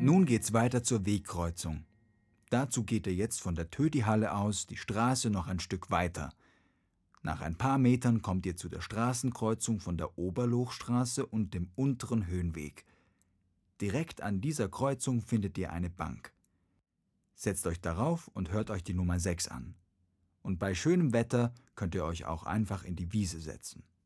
Nun geht's weiter zur Wegkreuzung. Dazu geht ihr jetzt von der Tödi-Halle aus die Straße noch ein Stück weiter. Nach ein paar Metern kommt ihr zu der Straßenkreuzung von der Oberlochstraße und dem unteren Höhenweg. Direkt an dieser Kreuzung findet ihr eine Bank. Setzt euch darauf und hört euch die Nummer 6 an. Und bei schönem Wetter könnt ihr euch auch einfach in die Wiese setzen.